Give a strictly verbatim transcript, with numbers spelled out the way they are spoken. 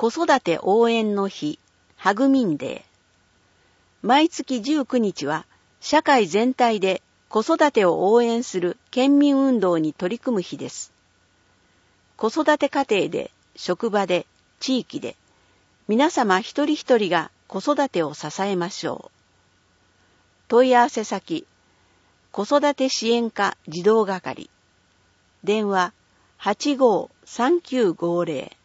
子育て応援の日、ハグミンデー。毎月じゅうくにちは、社会全体で子育てを応援する県民運動に取り組む日です。子育て家庭で、職場で、地域で、皆様一人一人が子育てを支えましょう。問い合わせ先、子育て支援課児童係。電話はちごーさんきゅうごーぜろ